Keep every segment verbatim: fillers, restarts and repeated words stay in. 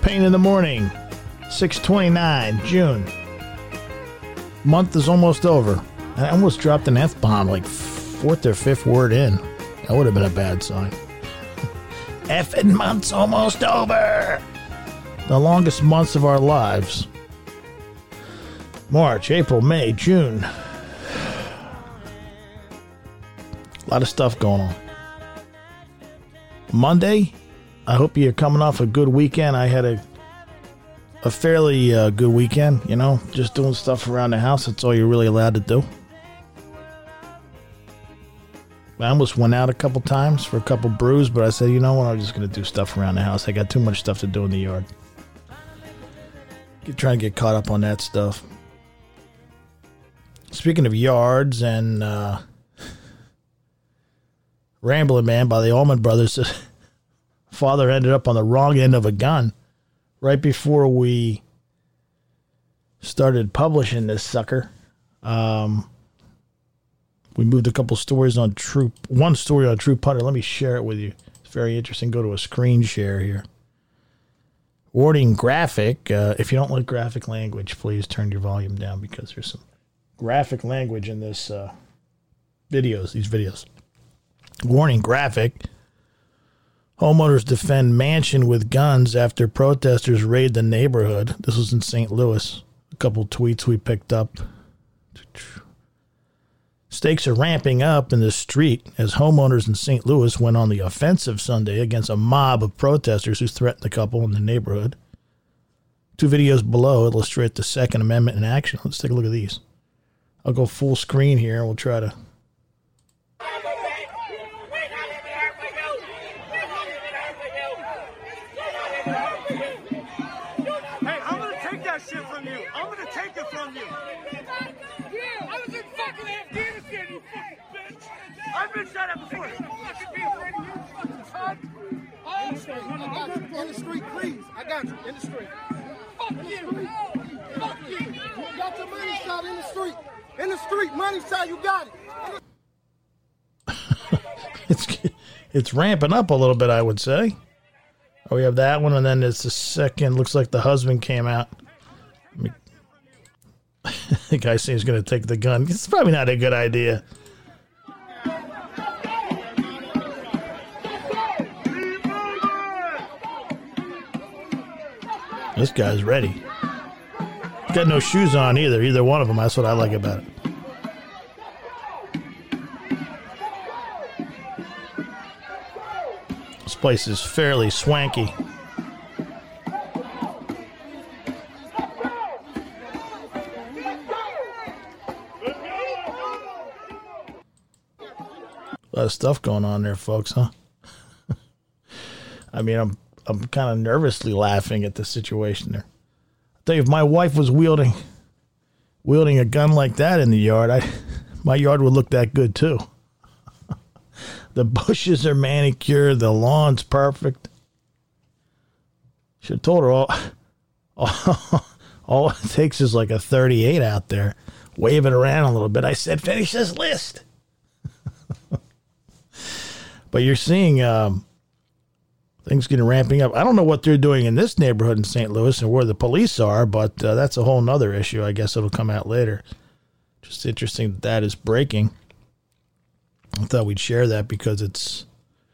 Pain in the Morning, six twenty-nine, June. Month is almost over. I almost dropped an F-bomb like fourth or fifth word in. That would have been a bad sign. Effing month's almost over. The longest months of our lives. March, April, May, June. A lot of stuff going on. Monday, I hope you're coming off a good weekend. I had a a fairly uh, good weekend, you know, just doing stuff around the house. That's all you're really allowed to do. I almost went out a couple times for a couple brews, but I said, you know what, I'm just going to do stuff around the house. I got too much stuff to do in the yard. Get, trying to get caught up on that stuff. Speaking of yards and uh, Rambling Man by the Allman Brothers, father ended up on the wrong end of a gun right before we started publishing this sucker. Um... We moved a couple stories on True, one story on True Punter. Let me share it with you. It's very interesting. Go to a screen share here. Warning graphic. Uh, if you don't like graphic language, please turn your volume down because there's some graphic language in this uh, videos, these videos. Warning graphic. Homeowners defend mansion with guns after protesters raid the neighborhood. This was in Saint Louis. A couple tweets we picked up. Stakes are ramping up in the street as homeowners in Saint Louis went on the offensive Sunday against a mob of protesters who threatened the couple in the neighborhood. Two videos below illustrate the Second Amendment in action. Let's take a look at these. I'll go full screen here and we'll try to... Hey, I'm going to take that shit from you. I'm going to take it from you. I was in fucking Afghanistan, you fucking bitch! I've been shot at before! I'm not fucking be afraid of you, fucking cunt! In the street, I got you. In the street, please. I got you. In the street. Fuck you! Fuck you! You got your money shot in the street. In the street, money shot, you got it. it's it's ramping up a little bit, I would say. Oh, we have that one, and then there's the second. Looks like the husband came out. Let me the guy saying he's going to take the gun. It's probably not a good idea. This guy's ready. Got no shoes on either. Either one of them. That's what I like about it. This place is fairly swanky. A lot of stuff going on there, folks, huh? I mean, I'm I'm kind of nervously laughing at the situation there. I tell you, if my wife was wielding wielding a gun like that in the yard, I my yard would look that good too. The bushes are manicured, the lawn's perfect. Should have told her all, all all it takes is like a thirty-eight out there, wave it around a little bit. I said, finish this list. But you're seeing um, things getting ramping up. I don't know what they're doing in this neighborhood in Saint Louis and where the police are, but uh, that's a whole nother issue. I guess it'll come out later. Just interesting that that is breaking. I thought we'd share that because it's...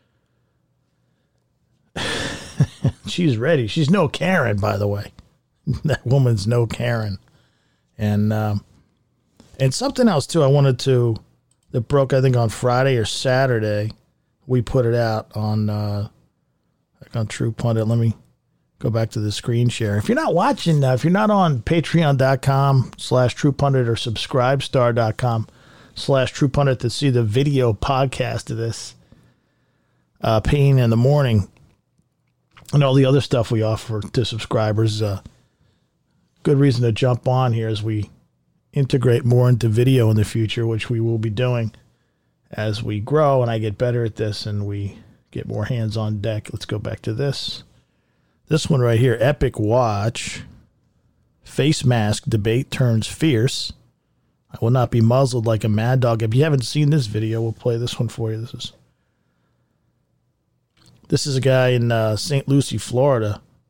She's ready. She's no Karen, by the way. That woman's no Karen. And, um, and something else, too, I wanted to... That broke, I think, on Friday or Saturday. We put it out on uh, on True Pundit. Let me go back to the screen share. If you're not watching, uh, if you're not on patreon.com slash True Pundit or subscribestar.com slash True Pundit to see the video podcast of this uh, Pain in the Morning and all the other stuff we offer to subscribers, uh, good reason to jump on here as we integrate more into video in the future, which we will be doing as we grow and I get better at this and we get more hands on deck. Let's go back to this. This one right here, Epic Watch. Face mask debate turns fierce. I will not be muzzled like a mad dog. If you haven't seen this video, we'll play this one for you. This is this is a guy in uh, Saint Lucie, Florida,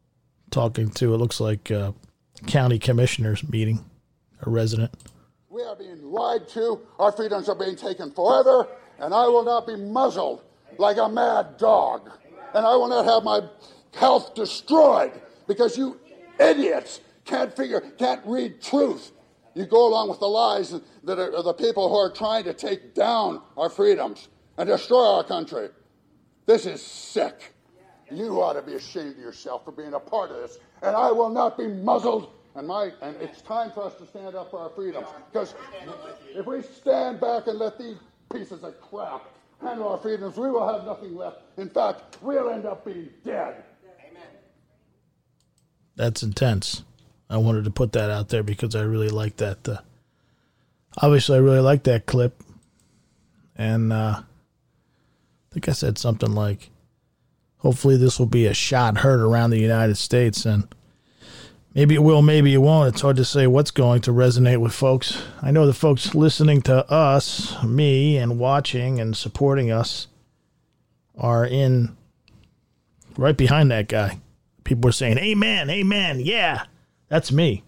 talking to, it looks like, uh, county commissioners meeting, a resident. We are being lied to. Our freedoms are being taken forever, and I will not be muzzled like a mad dog. And I will not have my health destroyed because you idiots can't figure, can't read truth. You go along with the lies that are the people who are trying to take down our freedoms and destroy our country. This is sick. You ought to be ashamed of yourself for being a part of this. And I will not be muzzled. And my and it's time for us to stand up for our freedoms. Because if we stand back and let these pieces of crap handle our freedoms, we will have nothing left. In fact, we'll end up being dead. Amen. That's intense. I wanted to put that out there because I really like that. Uh, obviously, I really like that clip. And uh, I think I said something like, hopefully this will be a shot heard around the United States. And maybe it will, maybe it won't. It's hard to say what's going to resonate with folks. I know the folks listening to us, me, and watching and supporting us are in right behind that guy. People are saying, amen, amen, yeah. That's me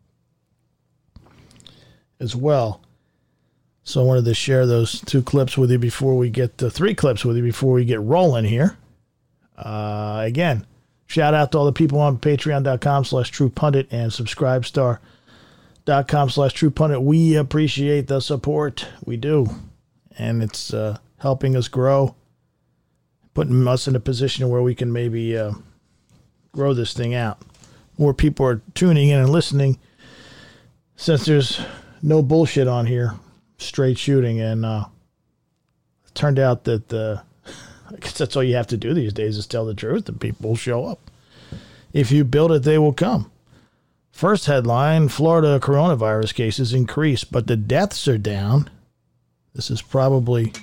as well. So I wanted to share those two clips with you before we get to three clips with you before we get rolling here. Uh, again, shout out to all the people on patreon.com slash true pundit and subscribestar.com slash true pundit. We appreciate the support. We do. And it's uh, helping us grow, putting us in a position where we can maybe uh, grow this thing out. More people are tuning in and listening since there's no bullshit on here, straight shooting. And uh, it turned out that uh, I guess that's all you have to do these days is tell the truth and people will show up. If you build it, they will come. First headline, Florida coronavirus cases increase, but the deaths are down. This is probably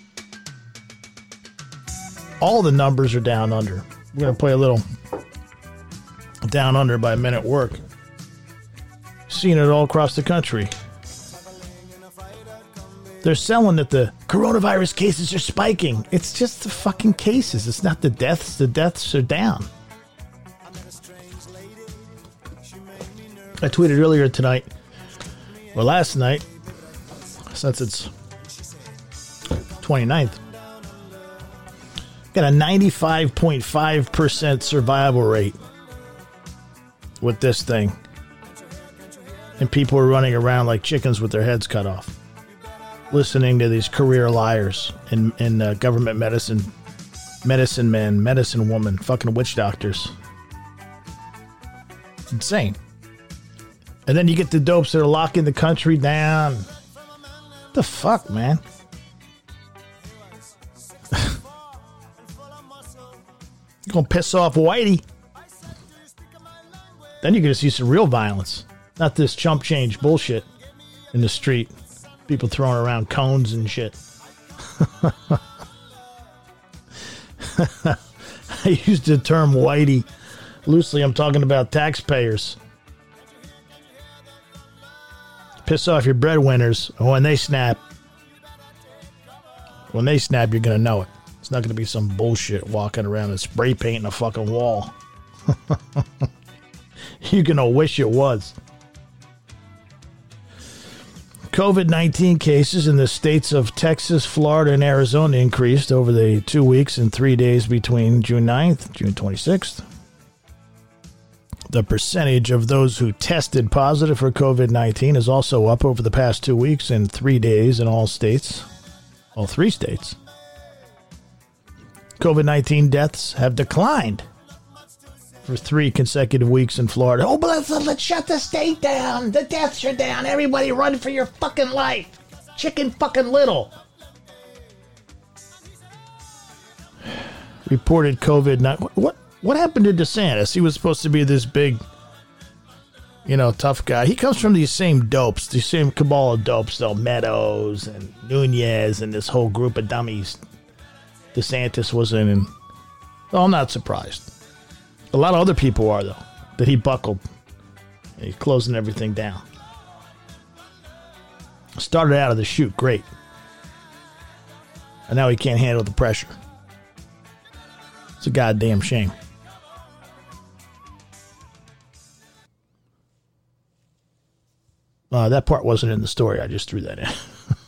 all the numbers are down under. We're going to play a little Down Under by Men at Work. Seeing it all across the country. They're selling that the coronavirus cases are spiking. It's just the fucking cases. It's not the deaths. The deaths are down. I tweeted earlier tonight, or last night, since it's twenty-ninth, got a ninety-five point five percent survival rate with this thing. And people are running around like chickens with their heads cut off, listening to these career liars in, in uh, government medicine, medicine men, medicine woman, fucking witch doctors. It's insane. And then you get the dopes that are locking the country down. What the fuck, man? You're gonna piss off Whitey. Then you're going to see some real violence. Not this chump change bullshit in the street. People throwing around cones and shit. I used the term whitey. Loosely, I'm talking about taxpayers. Piss off your breadwinners. When they snap, when they snap, you're going to know it. It's not going to be some bullshit walking around and spray painting a fucking wall. You're going to wish it was. COVID nineteen cases in the states of Texas, Florida, and Arizona increased over the two weeks and three days between June ninth, June twenty-sixth. The percentage of those who tested positive for COVID nineteen is also up over the past two weeks and three days in all states, all three states. COVID nineteen deaths have declined for three consecutive weeks in Florida. Oh, but let's, let's shut the state down. The deaths are down. Everybody run for your fucking life. Chicken fucking Little reported COVID nineteen. What, what happened to DeSantis? He was supposed to be this big, you know, tough guy. He comes from these same dopes, these same cabal of dopes, though. Meadows and Nunez and this whole group of dummies. DeSantis was in, and well, I'm not surprised. A lot of other people are, though, that he buckled. He's closing everything down. Started out of the chute great. And now he can't handle the pressure. It's a goddamn shame. Uh, that part wasn't in the story. I just threw that in.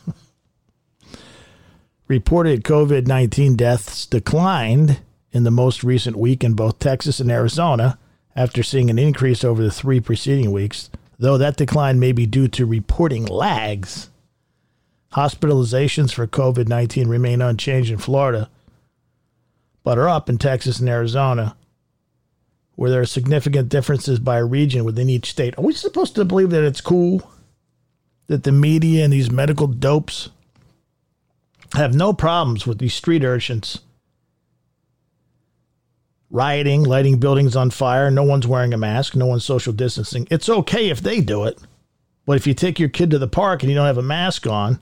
Reported COVID nineteen deaths declined in the most recent week in both Texas and Arizona after seeing an increase over the three preceding weeks, though that decline may be due to reporting lags. Hospitalizations for COVID nineteen remain unchanged in Florida, but are up in Texas and Arizona, where there are significant differences by region within each state. Are we supposed to believe that it's cool that the media and these medical dopes have no problems with these street urchins rioting, lighting buildings on fire? No one's wearing a mask. No one's social distancing. It's okay if they do it. But if you take your kid to the park and you don't have a mask on,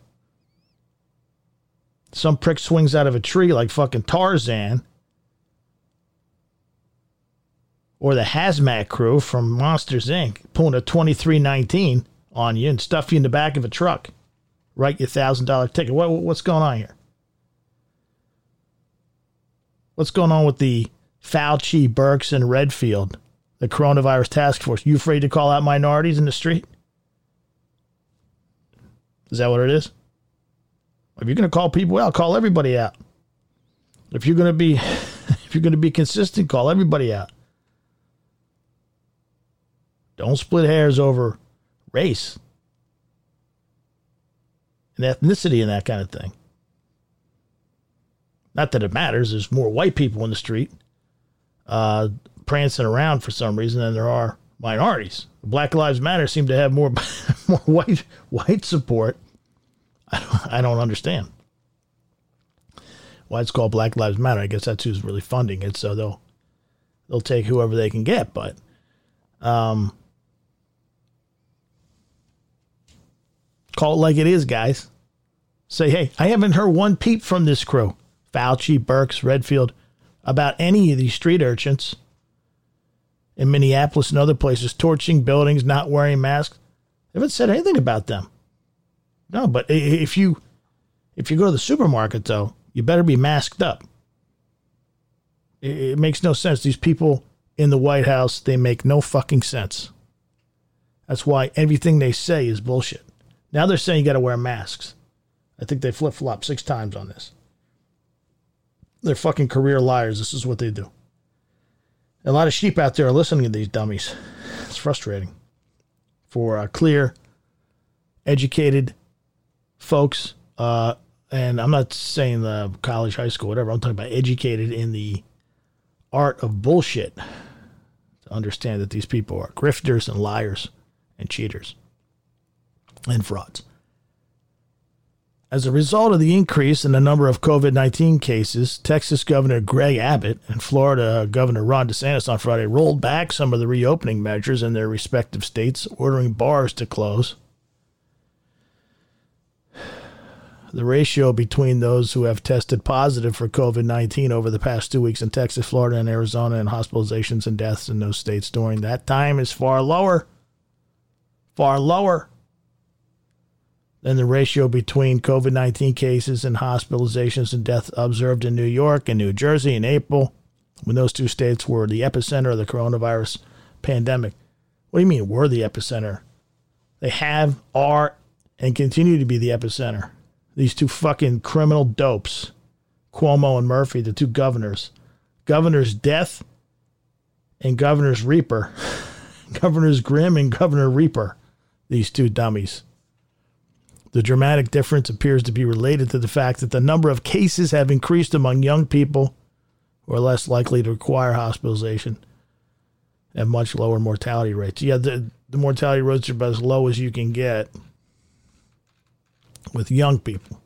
some prick swings out of a tree like fucking Tarzan, or the hazmat crew from Monsters, Incorporated pulling a twenty-three nineteen on you and stuff you in the back of a truck. Write your one thousand dollars ticket. What, what's going on here? What's going on with the Fauci, Birx, and Redfield, the coronavirus task force? You afraid to call out minorities in the street? Is that what it is? If you're going to call people out, call everybody out. If you're going to be, if you're going to be consistent, call everybody out. Don't split hairs over race and ethnicity and that kind of thing. Not that it matters. There's more white people in the street uh, prancing around for some reason than there are minorities. Black Lives Matter seem to have more more white white support. I don't, I don't understand why it's called Black Lives Matter. I guess that's who's really funding it, so they'll they'll take whoever they can get. But um, call it like it is, guys. Say, hey, I haven't heard one peep from this crew, Fauci, Birx, Redfield, about any of these street urchins in Minneapolis and other places torching buildings, not wearing masks. They haven't said anything about them. No, but if you if you go to the supermarket, though, you better be masked up. It, it makes no sense. These people in the White House, they make no fucking sense. That's why everything they say is bullshit. Now they're saying you got to wear masks. I think they flip-flop six times on this. They're fucking career liars. This is what they do. A lot of sheep out there are listening to these dummies. It's frustrating. For uh, clear, educated folks, uh, and I'm not saying the college, high school, whatever. I'm talking about educated in the art of bullshit, to understand that these people are grifters and liars and cheaters and frauds. As a result of the increase in the number of COVID nineteen cases, Texas Governor Greg Abbott and Florida Governor Ron DeSantis on Friday rolled back some of the reopening measures in their respective states, ordering bars to close. The ratio between those who have tested positive for COVID nineteen over the past two weeks in Texas, Florida, and Arizona, and hospitalizations and deaths in those states during that time is far lower, far lower than the ratio between COVID nineteen cases and hospitalizations and deaths observed in New York and New Jersey in April, when those two states were the epicenter of the coronavirus pandemic. What do you mean, were the epicenter? They have, are, and continue to be the epicenter. These two fucking criminal dopes, Cuomo and Murphy, the two governors. Governor's Death and Governor's Reaper. Governor's Grim and Governor Reaper. These two dummies. The dramatic difference appears to be related to the fact that the number of cases have increased among young people who are less likely to require hospitalization and much lower mortality rates. Yeah, the, the mortality rates are about as low as you can get with young people.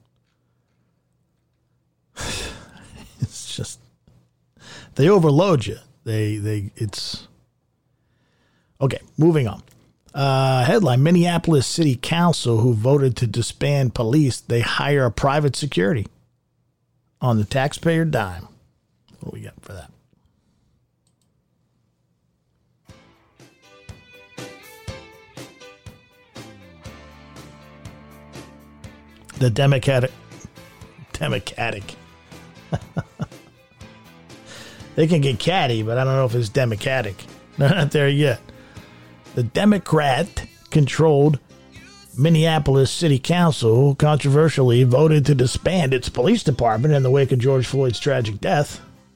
It's just, they overload you. They, they, it's, okay, moving on. Uh, headline, Minneapolis City Council, who voted to disband police, they hire a private security on the taxpayer dime. What do we got for that? The Democratic, Democratic. They can get catty, but I don't know if it's democratic. They're not there yet. The Democrat-controlled Minneapolis City Council controversially voted to disband its police department in the wake of George Floyd's tragic death.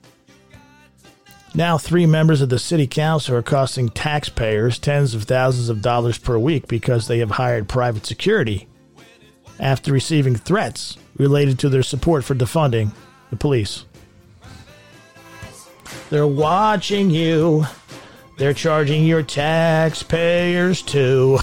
Now, three members of the city council are costing taxpayers tens of thousands of dollars per week because they have hired private security after receiving threats related to their support for defunding the police. They're watching you. They're charging your taxpayers too.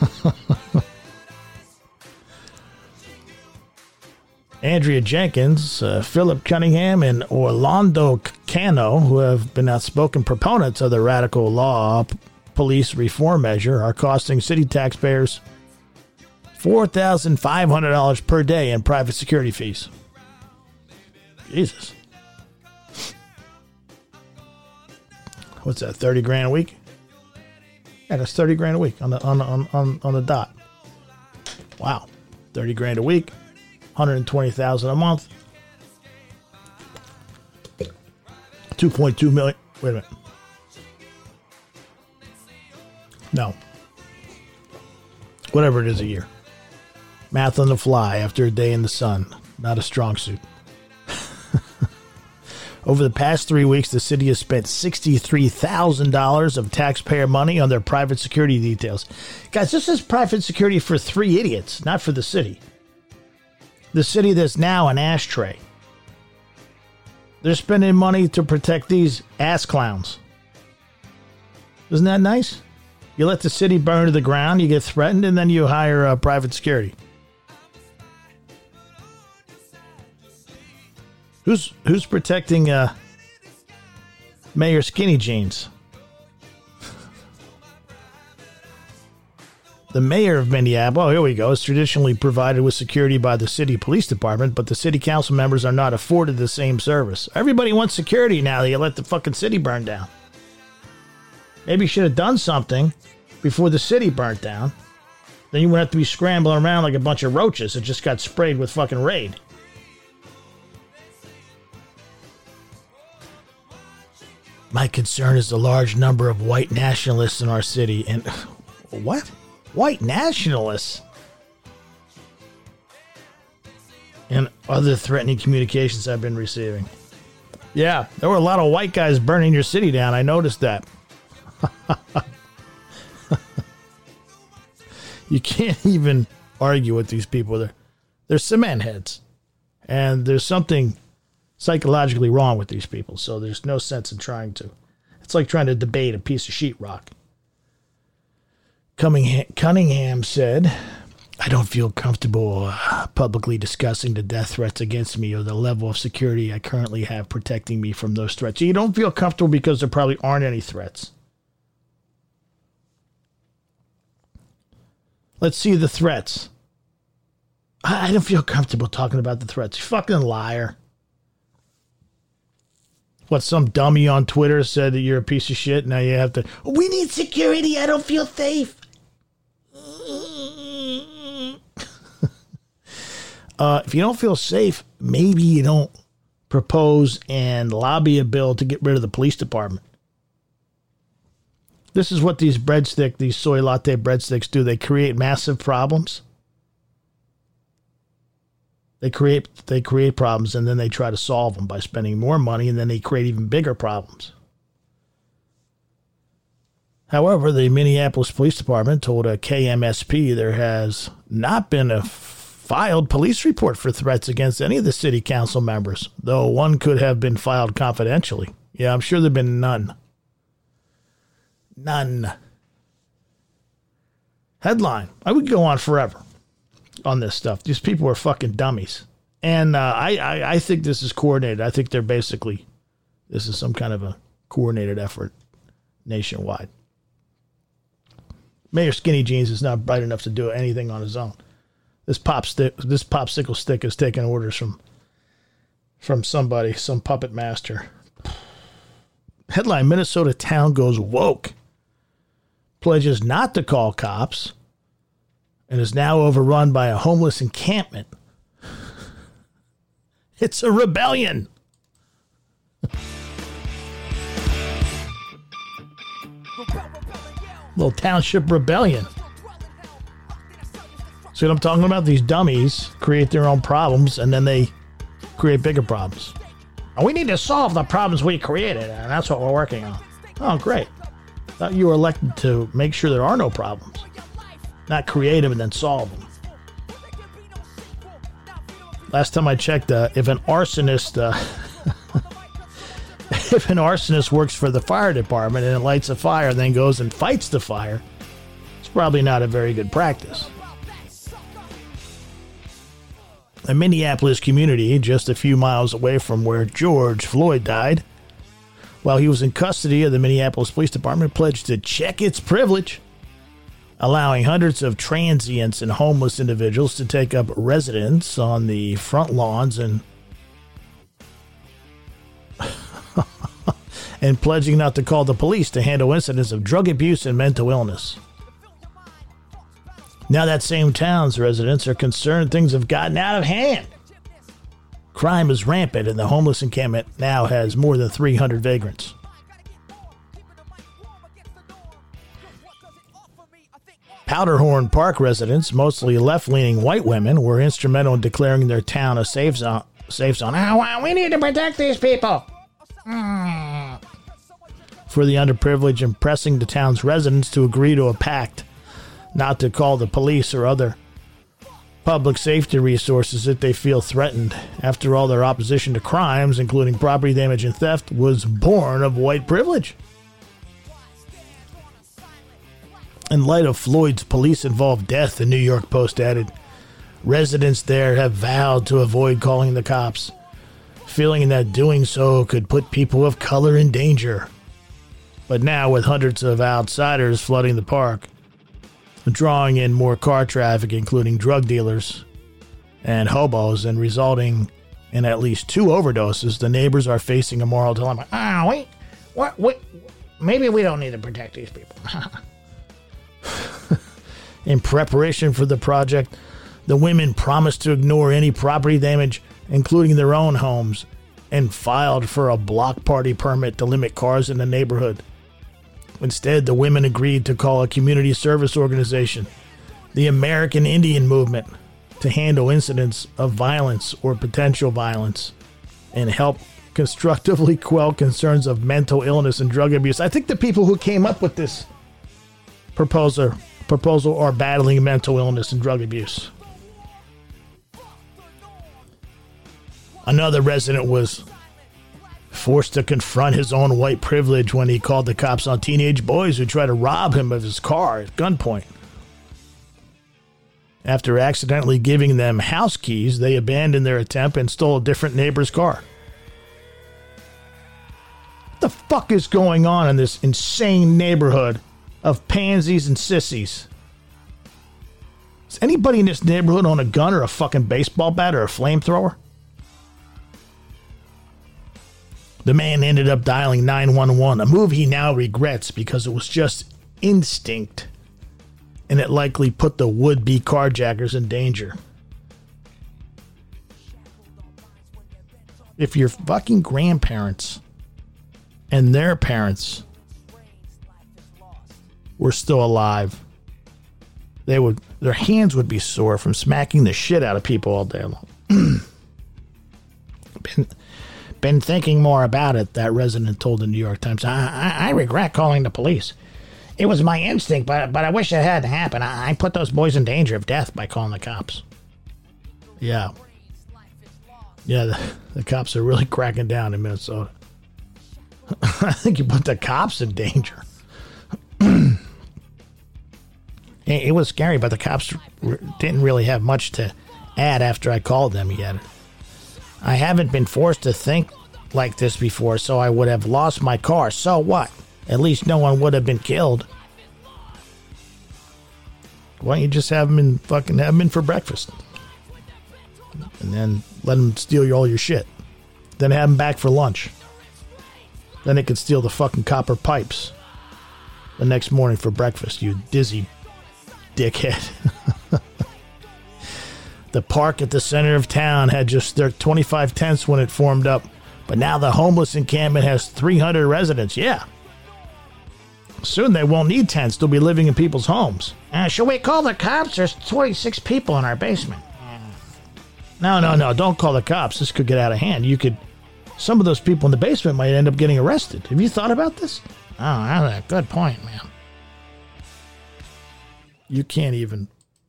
Andrea Jenkins, uh, Philip Cunningham, and Orlando Cano, who have been outspoken proponents of the radical law p- police reform measure, are costing city taxpayers four thousand five hundred dollars per day in private security fees. Jesus. What's that, thirty grand a week? Yeah, that's thirty grand a week on the, on, on, on, on the dot. Wow. thirty grand a week. one hundred twenty thousand dollars a month. two point two million. Wait a minute. No. Whatever it is a year. Math on the fly after a day in the sun. Not a strong suit. Over the past three weeks, the city has spent sixty-three thousand dollars of taxpayer money on their private security details. Guys, this is private security for three idiots, not for the city. The city that's now an ashtray. They're spending money to protect these ass clowns. Isn't that nice? You let the city burn to the ground, you get threatened, and then you hire uh, private security. Who's who's protecting uh, Mayor Skinny Jeans? The mayor of Minneapolis, oh, here we go, is traditionally provided with security by the city police department, but the city council members are not afforded the same service. Everybody wants security now that you let the fucking city burn down. Maybe you should have done something before the city burnt down. Then you wouldn't have to be scrambling around like a bunch of roaches that just got sprayed with fucking Raid. My concern is the large number of white nationalists in our city. And what? White nationalists? And other threatening communications I've been receiving. Yeah, there were a lot of white guys burning your city down. I noticed that. You can't even argue with these people. They're, they're cement heads. And there's something psychologically wrong with these people, so there's no sense in trying to. It's like trying to debate a piece of sheetrock. Cunningham said, I don't feel comfortable uh, publicly discussing the death threats against me or the level of security I currently have protecting me from those threats. You don't feel comfortable because there probably aren't any threats. Let's see the threats. I, I don't feel comfortable talking about the threats. You fucking liar. What, some dummy on Twitter said that you're a piece of shit? Now you have to, we need security. I don't feel safe. uh, if you don't feel safe, maybe you don't propose and lobby a bill to get rid of the police department. This is what these breadstick, these soy latte breadsticks do. They create massive problems. They create they create problems, and then they try to solve them by spending more money, and then they create even bigger problems. However, the Minneapolis Police Department told a K M S P there has not been a filed police report for threats against any of the city council members, though one could have been filed confidentially. Yeah, I'm sure there have been none. None. Headline. I would go on forever on this stuff. These people are fucking dummies. And uh, I, I, I think this is coordinated. I think they're basically, this is some kind of a coordinated effort nationwide. Mayor Skinny Jeans is not bright enough to do anything on his own. This pop stick, this popsicle stick is taking orders from, from somebody, some puppet master. Headline, Minnesota town goes woke. Pledges not to call cops. And is now overrun by a homeless encampment. It's a rebellion. Little township rebellion. See what I'm talking about? These dummies create their own problems, and then they create bigger problems. And we need to solve the problems we created, and that's what we're working on. Oh, great. Thought you were elected to make sure there are no problems. Not create them and then solve them. Last time I checked, uh, if an arsonist... Uh, if an arsonist works for the fire department and it lights a fire and then goes and fights the fire, it's probably not a very good practice. A Minneapolis community just a few miles away from where George Floyd died, while he was in custody of the Minneapolis Police Department, pledged to check its privilege, allowing hundreds of transients and homeless individuals to take up residence on the front lawns and and pledging not to call the police to handle incidents of drug abuse and mental illness. Now that same town's residents are concerned things have gotten out of hand. Crime is rampant and the homeless encampment now has more than three hundred vagrants. Powderhorn Park residents, mostly left-leaning white women, were instrumental in declaring their town a safe zone. Safe zone. Oh, we need to protect these people. Mm. For the underprivileged and pressing the town's residents to agree to a pact not to call the police or other public safety resources if they feel threatened. After all, their opposition to crimes, including property damage and theft, was born of white privilege. In light of Floyd's police-involved death, the New York Post added, residents there have vowed to avoid calling the cops, feeling that doing so could put people of color in danger. But now, with hundreds of outsiders flooding the park, drawing in more car traffic, including drug dealers and hobos, and resulting in at least two overdoses, the neighbors are facing a moral dilemma. Ah, wait, what, what? Maybe we don't need to protect these people. In preparation for the project, the women promised to ignore any property damage, including their own homes, and filed for a block party permit to limit cars in the neighborhood. Instead, the women agreed to call a community service organization, the American Indian Movement, to handle incidents of violence or potential violence and help constructively quell concerns of mental illness and drug abuse. I think the people who came up with this proposal, proposal are battling mental illness and drug abuse. Another resident was forced to confront his own white privilege when he called the cops on teenage boys who tried to rob him of his car at gunpoint. After accidentally giving them house keys, they abandoned their attempt and stole a different neighbor's car. What the fuck is going on in this insane neighborhood of pansies and sissies? Does anybody in this neighborhood own a gun or a fucking baseball bat or a flamethrower? The man ended up dialing nine one one, a move he now regrets because it was just instinct, and it likely put the would-be carjackers in danger. If your fucking grandparents and their parents were still alive, they would their hands would be sore from smacking the shit out of people all day long. Been, been thinking more about it, that resident told the New York Times. I, I, I regret calling the police. It was my instinct, but but I wish it hadn't happened. I, I put those boys in danger of death by calling the cops. Yeah. Yeah, the, the cops are really cracking down in Minnesota. I think you put the cops in danger. it, it was scary, but the cops didn't really have much to add after I called them, he added. I haven't been forced to think like this before, so I would have lost my car. So what? At least no one would have been killed. Why don't you just have them in fucking have them in for breakfast? And then let them steal all your shit. Then have them back for lunch. Then they could steal the fucking copper pipes the next morning for breakfast, you dizzy dickhead. The park at the center of town had just their twenty-five tents when it formed up, but now the homeless encampment has three hundred residents. Yeah. Soon they won't need tents. They'll be living in people's homes. Uh, should we call the cops? There's twenty-six people in our basement. No, no, no. Don't call the cops. This could get out of hand. You could... Some of those people in the basement might end up getting arrested. Have you thought about this? Oh, that's a good point, man. You can't even...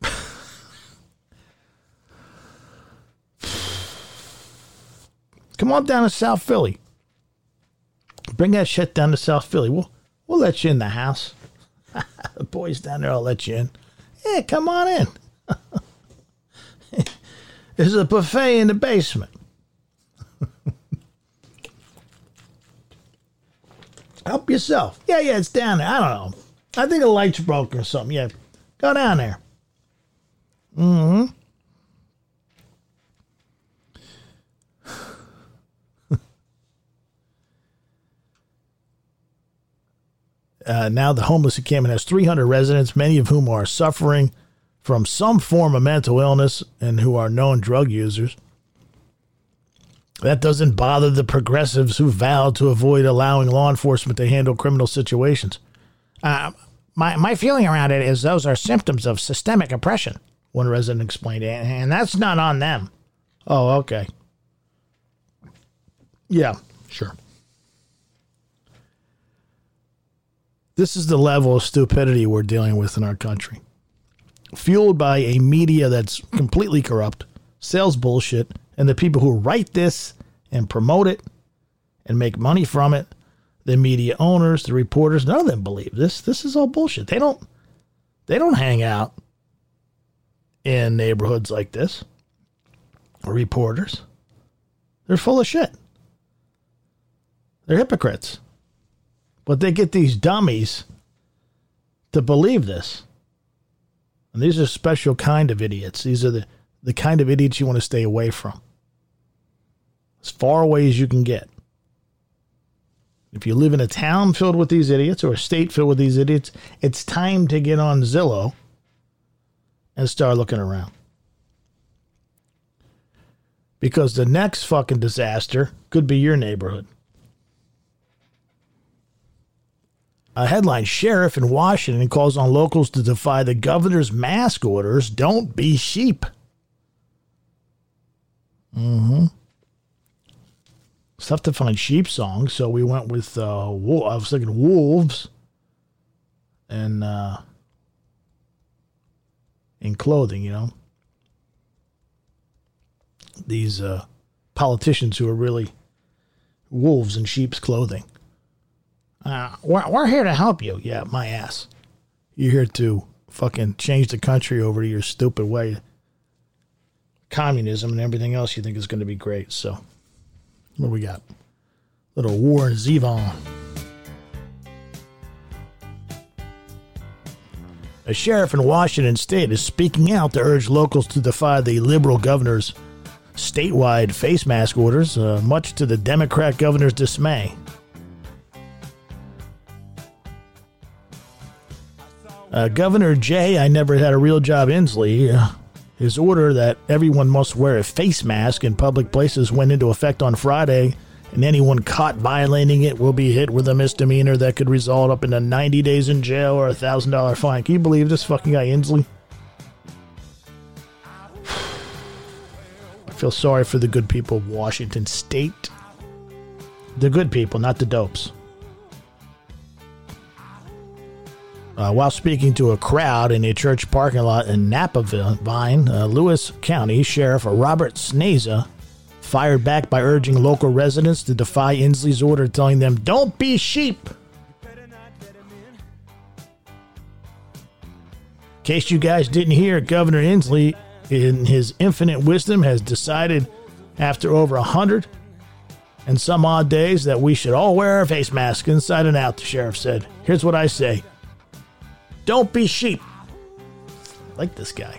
Come on down to South Philly. Bring that shit down to South Philly. We'll, we'll let you in the house. The boys down there will let you in. Yeah, come on in. There's a buffet in the basement. Help yourself. Yeah, yeah, it's down there. I don't know. I think a light's broken or something. Yeah, go down there. Mm-hmm. Uh, now the homeless encampment has three hundred residents, many of whom are suffering from some form of mental illness and who are known drug users. That doesn't bother the progressives who vowed to avoid allowing law enforcement to handle criminal situations. Uh, my, my feeling around it is those are symptoms of systemic oppression, one resident explained, and that's not on them. Oh, okay. Yeah, sure. This is the level of stupidity we're dealing with in our country. Fueled by a media that's completely corrupt, sells bullshit, and the people who write this and promote it and make money from it, the media owners, the reporters, none of them believe this. This is all bullshit. They don't they don't hang out in neighborhoods like this. Reporters. They're full of shit. They're hypocrites. But they get these dummies to believe this. And these are special kind of idiots. These are the, the kind of idiots you want to stay away from. As far away as you can get. If you live in a town filled with these idiots or a state filled with these idiots, it's time to get on Zillow and start looking around. Because the next fucking disaster could be your neighborhood. A headline, Sheriff in Washington calls on locals to defy the governor's mask orders. Don't be sheep. Mm-hmm. It's tough to find sheep songs, so we went with, uh, wo- I was thinking wolves and, uh, in clothing, you know. These, uh, politicians who are really wolves in sheep's clothing. Uh, we're, we're here to help you. Yeah, my ass. You're here to fucking change the country over to your stupid way. Communism and everything else you think is going to be great. So, what do we got? Little Warren Zevon. A sheriff in Washington state is speaking out to urge locals to defy the liberal governor's statewide face mask orders, uh, much to the Democrat governor's dismay. Uh, Governor Jay, I never had a real job Inslee, uh, his order that everyone must wear a face mask in public places went into effect on Friday, and anyone caught violating it will be hit with a misdemeanor that could result up into ninety days in jail or a one thousand dollars fine. Can you believe this fucking guy Inslee? I feel sorry for the good people of Washington State. The good people, not the dopes. Uh, while speaking to a crowd in a church parking lot in Napa Vine, uh, Lewis County Sheriff Robert Snaza fired back by urging local residents to defy Inslee's order, telling them, "Don't be sheep." In case you guys didn't hear, Governor Inslee, in his infinite wisdom, has decided after over a hundred and some odd days that we should all wear our face masks inside and out, the sheriff said. Here's what I say. Don't be sheep. I like this guy.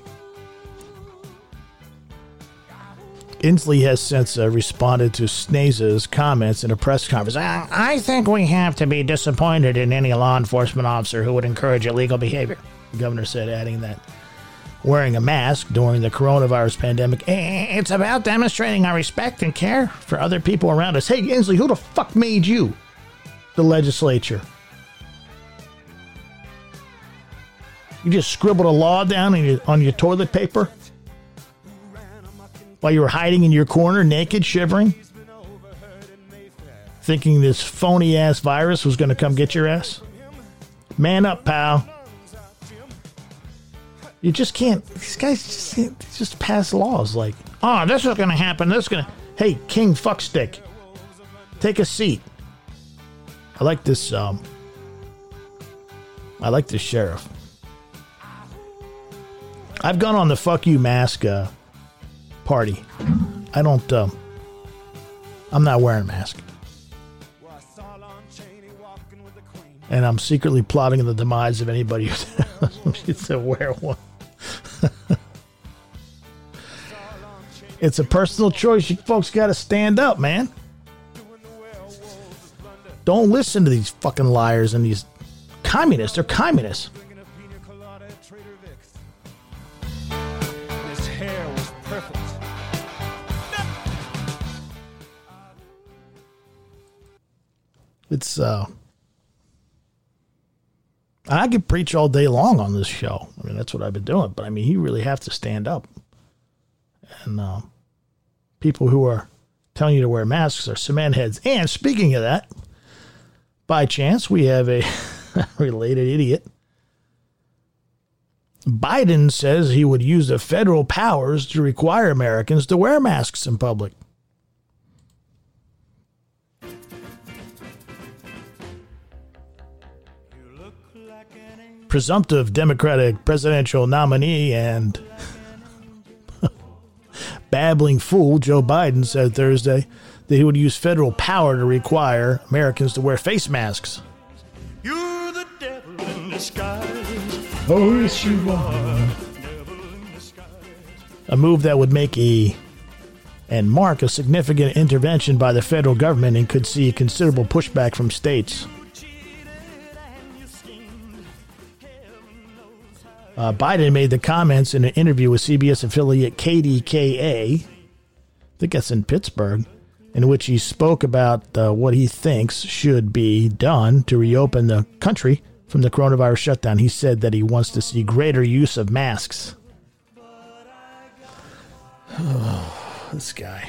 Inslee has since uh, responded to Snaza's comments in a press conference. Uh, I think we have to be disappointed in any law enforcement officer who would encourage illegal behavior, the governor said, adding that wearing a mask during the coronavirus pandemic, it's about demonstrating our respect and care for other people around us. Hey, Inslee, who the fuck made you the legislature? You just scribbled a law down on your, on your toilet paper while you were hiding in your corner, naked, shivering, thinking this phony-ass virus was going to come get your ass? Man up, pal. You just can't... These guys just, can't, just pass laws like, oh, this is going to happen. This is going to... Hey, King Fuckstick, take a seat. I like this... Um, I like this sheriff. I've gone on the fuck you mask uh, party. I don't, um, I'm not wearing a mask. And I'm secretly plotting the demise of anybody who needs to wear one. It's a personal choice. You folks got to stand up, man. Don't listen to these fucking liars and these communists. They're communists. It's, uh, I could preach all day long on this show. I mean, that's what I've been doing. But, I mean, you really have to stand up. And uh, people who are telling you to wear masks are cement heads. And speaking of that, by chance, we have a related idiot. Biden says he would use the federal powers to require Americans to wear masks in public. Presumptive Democratic presidential nominee and babbling fool Joe Biden said Thursday that he would use federal power to require Americans to wear face masks. You're the devil in disguise. Oh, yes, you are. A move that would make a and mark a significant intervention by the federal government and could see considerable pushback from states. Uh, Biden made the comments in an interview with C B S affiliate K D K A, I think that's in Pittsburgh, in which he spoke about uh, what he thinks should be done to reopen the country from the coronavirus shutdown. He said that he wants to see greater use of masks. Oh, this guy.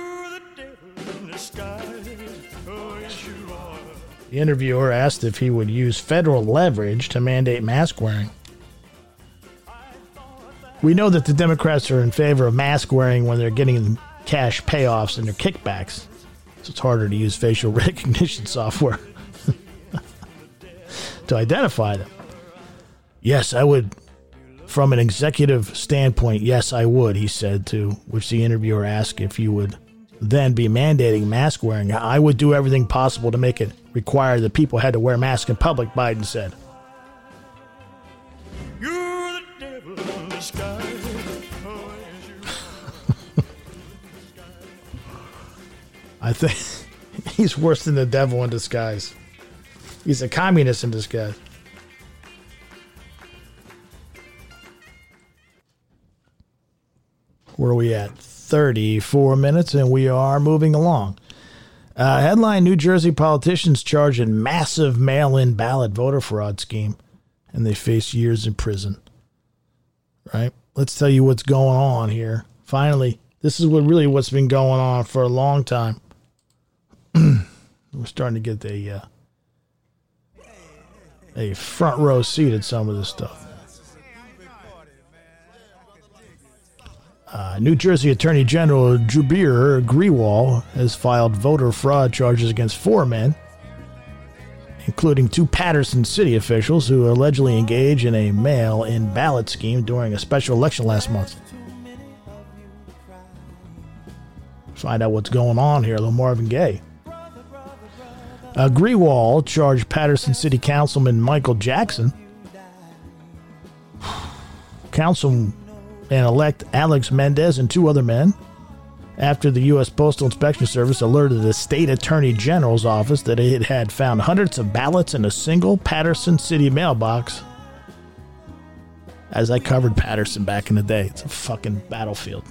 The interviewer asked if he would use federal leverage to mandate mask wearing. We know that the Democrats are in favor of mask wearing when they're getting cash payoffs and their kickbacks. So it's harder to use facial recognition software to identify them. Yes, I would. From an executive standpoint, yes, I would, he said, to which the interviewer asked if you would then be mandating mask wearing. I would do everything possible to make it require that people had to wear masks in public, Biden said. You're the devil in disguise. I think he's worse than the devil in disguise. He's a communist in disguise. Where are we at? thirty-four minutes, and we are moving along. Uh, headline, New Jersey politicians charged in massive mail-in ballot voter fraud scheme, and they face years in prison. Right? Let's tell you what's going on here. Finally, this is what really what's been going on for a long time. We're starting to get a, uh, a front row seat at some of this stuff. Uh, New Jersey Attorney General Jubir Grewal has filed voter fraud charges against four men, including two Patterson city officials who allegedly engaged in a mail-in ballot scheme during a special election last month. Find out what's going on here, a little Marvin Gaye. Uh, Grewal charged Patterson City Councilman Michael Jackson, Councilman-elect Alex Mendez, and two other men after the U S Postal Inspection Service alerted the state attorney general's office that it had found hundreds of ballots in a single Patterson City mailbox. As I covered Patterson back in the day, it's a fucking battlefield.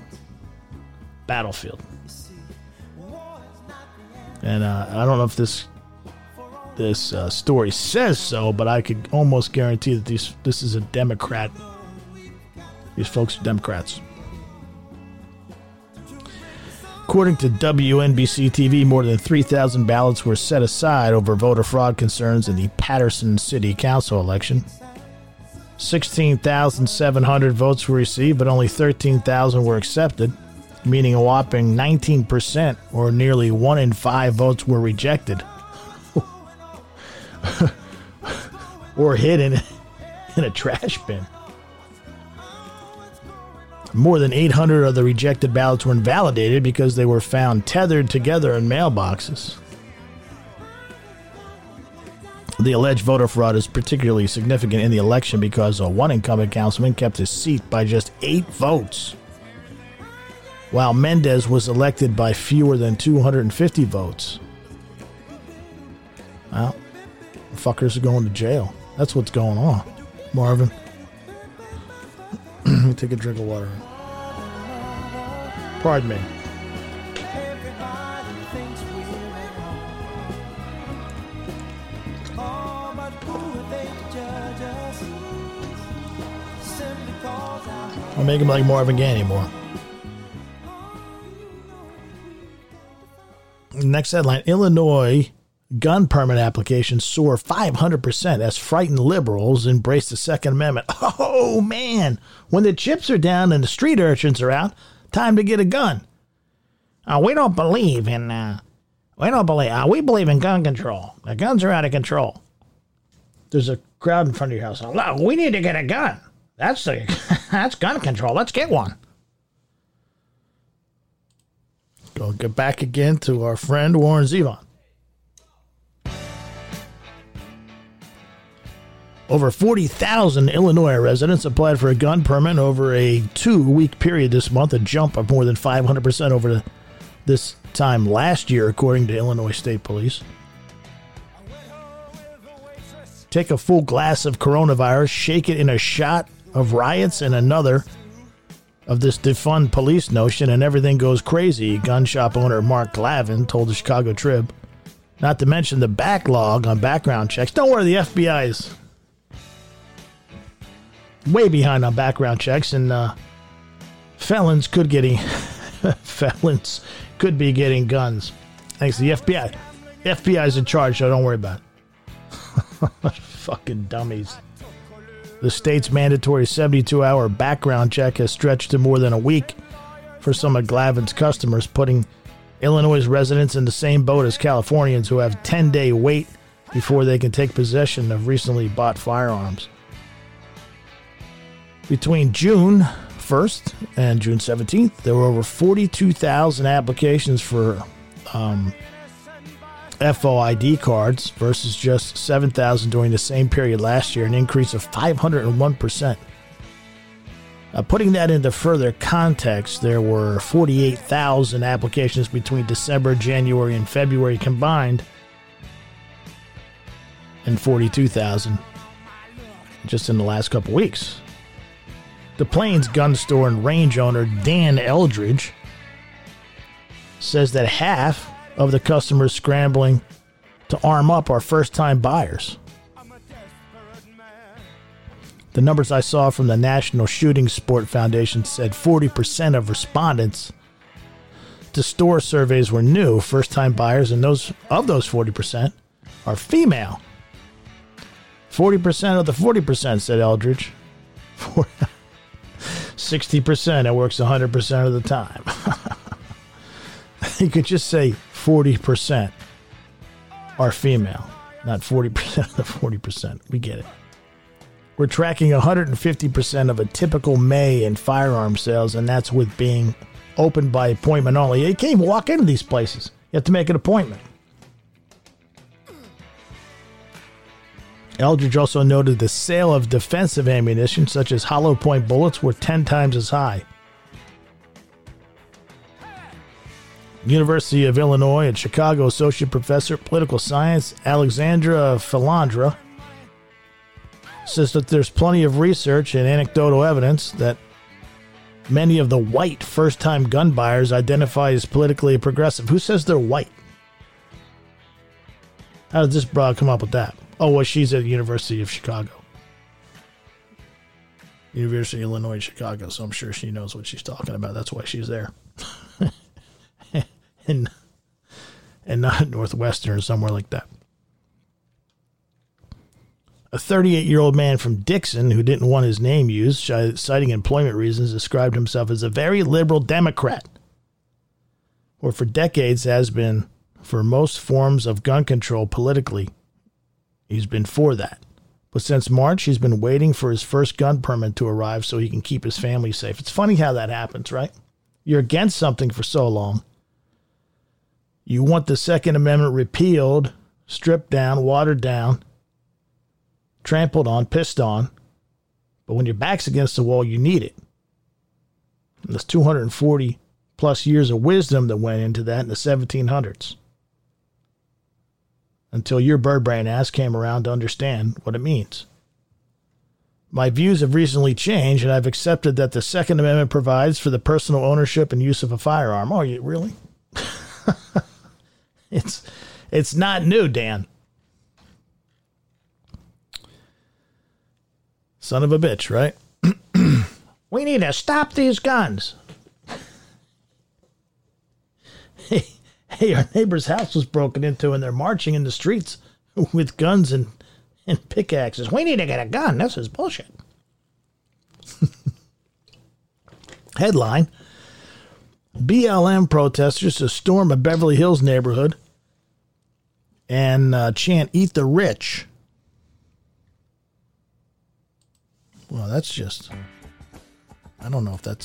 Battlefield. And uh, I don't know if this this uh, story says so, but I could almost guarantee that these this is a Democrat. These folks are Democrats. According to W N B C T V, more than three thousand ballots were set aside over voter fraud concerns in the Patterson City Council election. sixteen thousand seven hundred votes were received, but only thirteen thousand were accepted, meaning a whopping nineteen percent, or nearly one in five votes were rejected. Or hidden in a trash bin. More than eight hundred of the rejected ballots were invalidated because they were found tethered together in mailboxes. The alleged voter fraud is particularly significant in the election because a one incumbent councilman kept his seat by just eight votes, while Mendez was elected by fewer than two hundred fifty votes. Well, the fuckers are going to jail. That's what's going on, Marvin. Let me take a drink of water. Pardon me. I'll make him like Marvin Gaye anymore. Next headline: Illinois gun permit applications soar five hundred percent as frightened liberals embrace the Second Amendment. Oh, man. When the chips are down and the street urchins are out, time to get a gun. Uh, we don't believe in, uh, we don't believe, uh, we believe in gun control. The guns are out of control. There's a crowd in front of your house. Oh, we need to get a gun. That's the, that's gun control. Let's get one. Go get back again to our friend Warren Zevon. Over forty thousand Illinois residents applied for a gun permit over a two-week period this month, a jump of more than five hundred percent over the, this time last year, according to Illinois State Police. Take a full glass of coronavirus, shake it in a shot of riots and another of this defund police notion, and everything goes crazy, gun shop owner Mark Glavin told the Chicago Trib. Not to mention the backlog on background checks. Don't worry, the F B I is way behind on background checks, and uh, felons could getting felons could be getting guns. Thanks to the F B I. The F B I is in charge, so don't worry about it. Fucking dummies. The state's mandatory seventy-two hour background check has stretched to more than a week for some of Glavin's customers, putting Illinois residents in the same boat as Californians who have ten day wait before they can take possession of recently bought firearms. Between June first and June seventeenth, there were over forty-two thousand applications for um, F O I D cards versus just seven thousand during the same period last year, an increase of five hundred one percent. Uh, putting that into further context, there were forty-eight thousand applications between December, January, and February combined, and forty-two thousand just in the last couple weeks. The Plains gun store and range owner Dan Eldridge says that half of the customers scrambling to arm up are first-time buyers. The numbers I saw from the National Shooting Sport Foundation said forty percent of respondents to store surveys were new first-time buyers, and those of those forty percent are female. forty percent of the forty percent, said Eldridge. sixty percent, it works one hundred percent of the time. You could just say forty percent are female, not forty percent of the forty percent. We get it. We're tracking one hundred fifty percent of a typical May in firearm sales, and that's with being opened by appointment only. You can't even walk into these places. You have to make an appointment. Eldridge also noted the sale of defensive ammunition, such as hollow point bullets, were ten times as high. University of Illinois at Chicago Associate Professor of Political Science Alexandra Filandra says that there's plenty of research and anecdotal evidence that many of the white first-time gun buyers identify as politically progressive. Who says they're white? How did this broad come up with that? Oh, well, she's at the University of Chicago. University of Illinois, Chicago, so I'm sure she knows what she's talking about. That's why she's there. and, and not Northwestern or somewhere like that. A thirty-eight-year-old man from Dixon who didn't want his name used, citing employment reasons, described himself as a very liberal Democrat, or for decades has been for most forms of gun control politically. He's been for that. But since March, he's been waiting for his first gun permit to arrive so he can keep his family safe. It's funny how that happens, right? You're against something for so long. You want the Second Amendment repealed, stripped down, watered down, trampled on, pissed on. But when your back's against the wall, you need it. And there's two hundred forty plus years of wisdom that went into that in the seventeen hundreds. Until your bird brain ass came around to understand what it means. My views have recently changed, and I've accepted that the Second Amendment provides for the personal ownership and use of a firearm. Oh, you really? it's it's not new, Dan. Son of a bitch, right? We need to stop these guns. Hey. Hey, our neighbor's house was broken into and they're marching in the streets with guns and, and pickaxes. We need to get a gun. This is bullshit. Headline, B L M protesters to storm a Beverly Hills neighborhood and uh, chant, "Eat the rich." Well, that's just, I don't know if that's...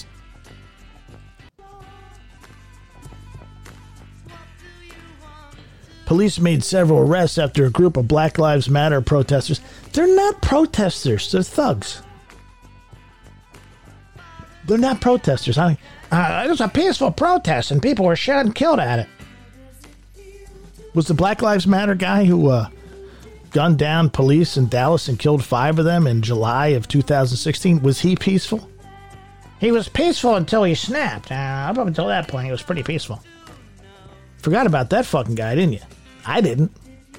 Police made several arrests after a group of Black Lives Matter protesters. They're not protesters. They're thugs. They're not protesters. I, uh, it was a peaceful protest, and people were shot and killed at it. Was the Black Lives Matter guy who uh, gunned down police in Dallas and killed five of them in July of two thousand sixteen, was he peaceful? He was peaceful until he snapped. Uh, up until that point, he was pretty peaceful. Forgot about that fucking guy, didn't you? I didn't.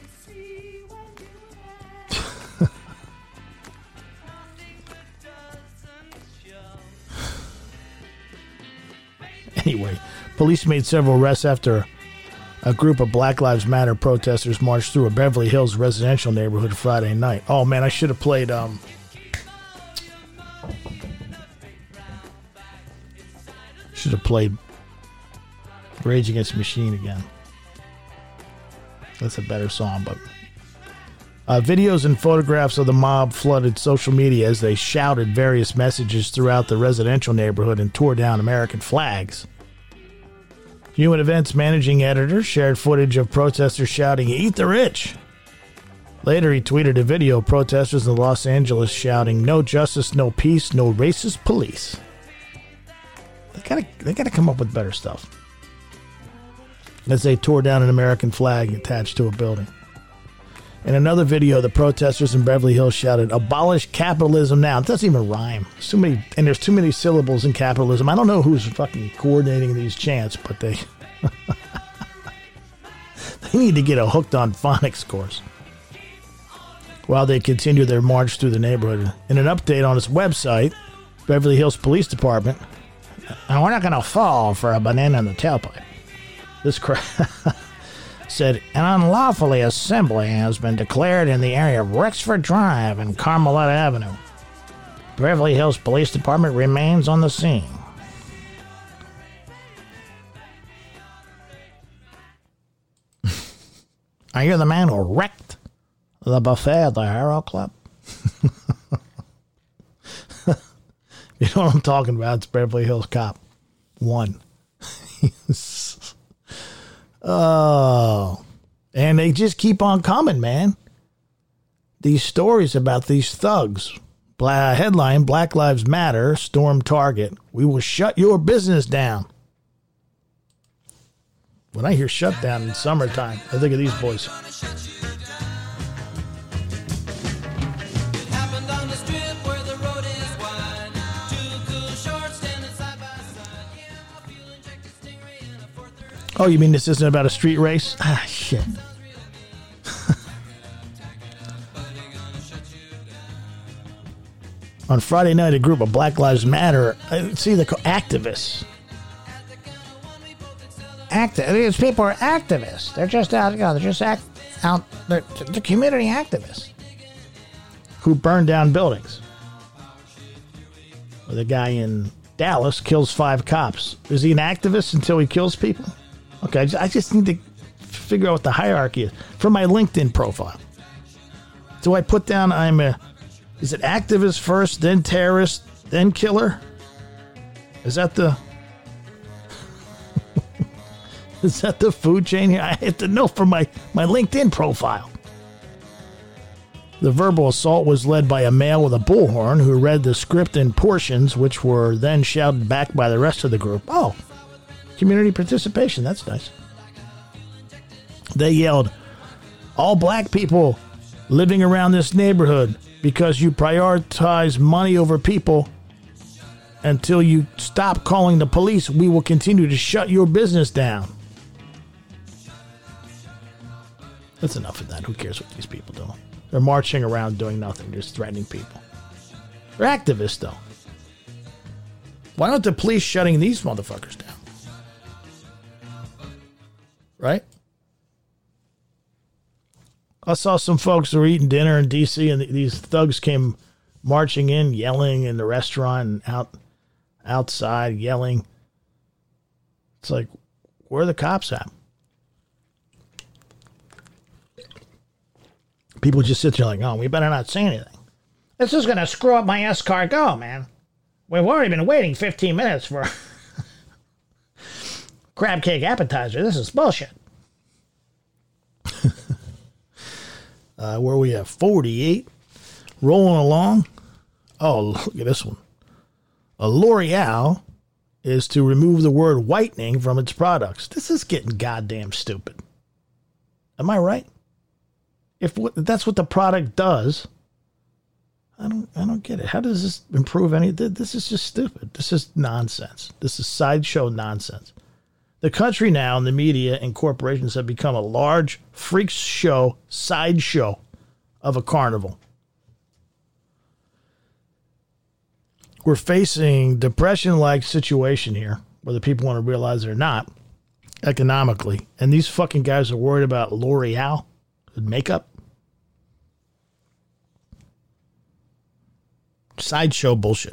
Anyway, police made several arrests after a group of Black Lives Matter protesters marched through a Beverly Hills residential neighborhood Friday night. Oh man, I should have played um should have played Rage Against the Machine again. That's a better song, but uh, videos and photographs of the mob flooded social media as they shouted various messages throughout the residential neighborhood and tore down American flags. Human Events managing editor shared footage of protesters shouting, "Eat the rich." Later, he tweeted a video of protesters in Los Angeles shouting, "No justice, no peace, no racist police." They gotta, they gotta come up with better stuff. As they tore down an American flag attached to a building. In another video, the protesters in Beverly Hills shouted, "Abolish capitalism now." It doesn't even rhyme. There's too many, and there's too many syllables in capitalism. I don't know who's fucking coordinating these chants, but they they need to get a hooked on phonics course. While they continue their march through the neighborhood. In an update on its website, Beverly Hills Police Department, "And we're not going to fall for a banana in the tailpipe." This crowd said, "An unlawfully assembly has been declared in the area of Rexford Drive and Carmelita Avenue. Beverly Hills Police Department remains on the scene." Are you the man who wrecked the buffet at the Hero Club? You know what I'm talking about? It's Beverly Hills Cop. One. Oh, and they just keep on coming, man. These stories about these thugs. Bla- headline, Black Lives Matter, storm Target. "We will shut your business down." When I hear shutdown in summertime, I think of these boys. Oh, you mean this isn't about a street race? Ah, shit. On Friday night, a group of Black Lives Matter, uh, see the activists. Active. These people are activists. They're just out. You know, they're just act out. They're, they're community activists who burned down buildings. The guy in Dallas kills five cops. Is he an activist until he kills people? Okay, I just, I just need to figure out what the hierarchy is for my LinkedIn profile. Do I put down I'm a, is it activist first, then terrorist, then killer? Is that the, is that the food chain here? I have to know for my, my LinkedIn profile. The verbal assault was led by a male with a bullhorn who read the script in portions, which were then shouted back by the rest of the group. Oh, community participation. That's nice. They yelled, all black people living around this neighborhood, because you prioritize money over people. Until you stop calling the police, we will continue to shut your business down. That's enough of that. Who cares what these people do? They're marching around doing nothing, just threatening people. They're activists, though. Why aren't the police shutting these motherfuckers down? Right? I saw some folks who were eating dinner in D C and these thugs came marching in, yelling in the restaurant and out outside, yelling. It's like, where are the cops at? People just sit there like, oh, we better not say anything. This is going to screw up my escargot, man. We've already been waiting fifteen minutes for crab cake appetizer. This is bullshit. uh, where we have forty-eight. Rolling along. Oh, look at this one. A L'Oreal is to remove the word whitening from its products. This is getting goddamn stupid. Am I right? If that's what the product does, I don't I don't get it. How does this improve any? This is just stupid. This is nonsense. This is sideshow nonsense. The country now and the media and corporations have become a large freak show, sideshow of a carnival. We're facing depression-like situation here, whether people want to realize it or not, economically. And these fucking guys are worried about L'Oreal and makeup. Sideshow bullshit.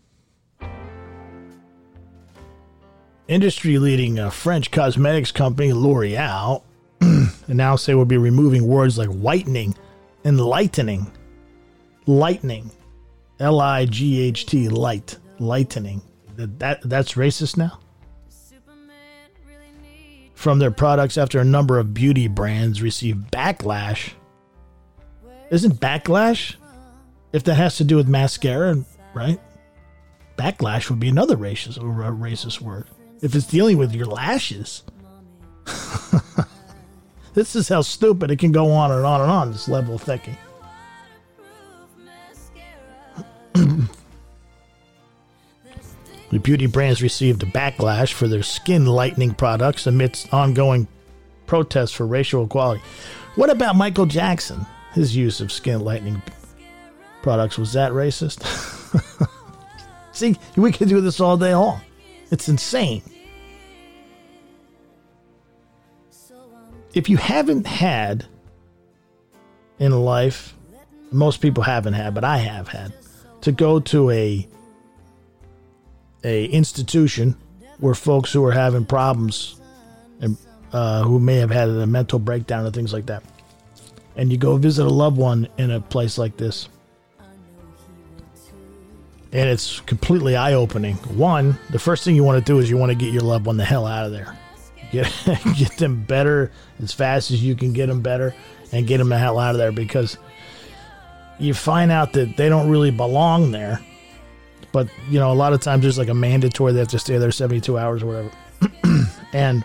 Industry-leading uh, French cosmetics company L'Oreal announced they will be removing words like whitening and lightening. Lightning. L I G H T, light. Lightening. That, that That's racist now? From their products after a number of beauty brands received backlash. Isn't backlash? If that has to do with mascara, right? Backlash would be another racist or a racist word. If it's dealing with your lashes. This is how stupid it can go on and on and on, this level of thinking. The beauty brands received a backlash for their skin lightening products amidst ongoing protests for racial equality. What about Michael Jackson? His use of skin lightening products, was that racist? See, we could do this all day long. It's insane. If you haven't had in life, most people haven't had, but I have had, to go to a a institution where folks who are having problems and uh, who may have had a mental breakdown and things like that, and you go visit a loved one in a place like this, and it's completely eye-opening. One, the first thing you want to do is you want to get your loved one the hell out of there. Get get them better as fast as you can get them better, and get them the hell out of there, because you find out that they don't really belong there. But, you know, a lot of times there's like a mandatory, they have to stay there seventy-two hours or whatever. And